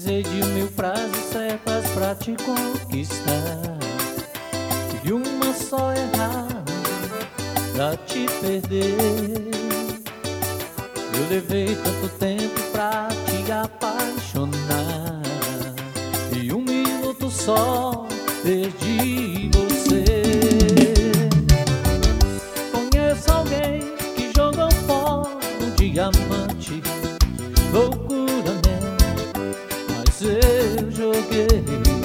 Precisei de 1000 frases certas pra te conquistar e uma só errada pra te perder. Eu levei tanto tempo pra te apaixonar e 1 minuto só perdi você. Conheço alguém que jogou fora um diamante, loucura, né? Mas eu joguei.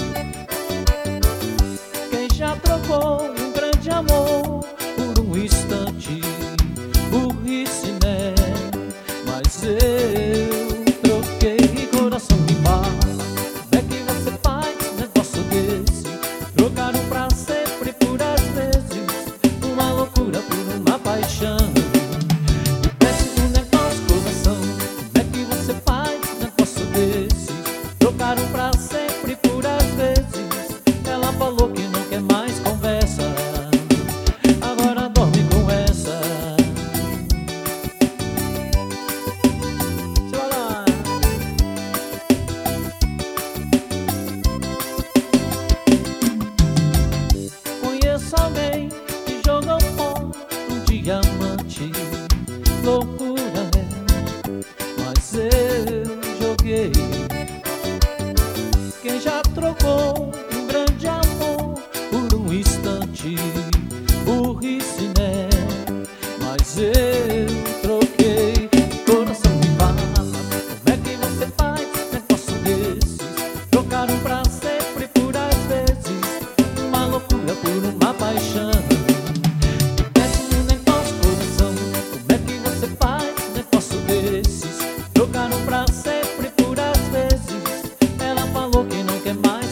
Quem já trocou um grande amor por um instante, burrice, né? Mas eu troquei. Coração me fala, como é que você faz um negócio desse? Trocaram pra sempre por às vezes, uma loucura por uma paixão. Me peço um negócio, coração, como é que você faz um negócio desse? Trocaram pra sempre por às vezes, ela falou que não quer mais conversa, agora dorme com essa. Conheço alguém que jogou fora um diamante, loucura, né? Mas eu joguei. Quem já trocou um grande amor por um instante, burrice, né? Mas eu troquei. Coração me fala, como é que você faz um negócio desses? Trocaram pra sempre por às vezes, uma loucura por uma paixão. Me peço um negócio, coração, como é que você faz um negócio desses? Trocaram pra sempre por às vezes, ela falou que não quer mais